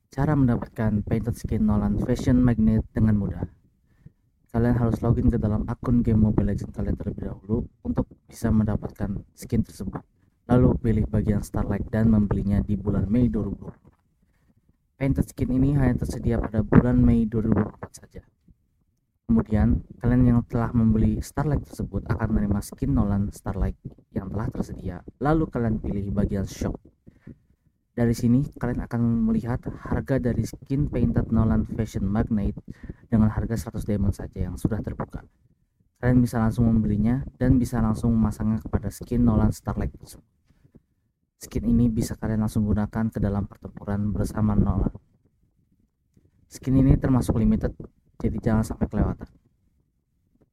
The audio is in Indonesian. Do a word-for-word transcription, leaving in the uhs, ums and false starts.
Cara mendapatkan painted skin Nolan Fashion Magnet dengan mudah. Kalian harus login ke dalam akun game Mobile Legends kalian terlebih dahulu untuk bisa mendapatkan skin tersebut. Lalu pilih bagian Starlight dan membelinya di bulan Mei dua ribu dua puluh. Painted skin ini hanya tersedia pada bulan Mei dua ribu dua puluh empat saja. Kemudian, kalian yang telah membeli Starlight tersebut akan menerima skin Nolan Starlight yang telah tersedia. Lalu kalian pilih bagian shop. Dari sini kalian akan melihat harga dari skin painted Nolan Fashion Magnet dengan harga seratus diamond saja yang sudah terbuka. Kalian bisa langsung membelinya dan bisa langsung memasangnya kepada skin Nolan Starlight tersebut. Skin ini bisa kalian langsung gunakan ke dalam pertempuran bersama Nolan. Skin ini termasuk limited, jadi jangan sampai kelewatan.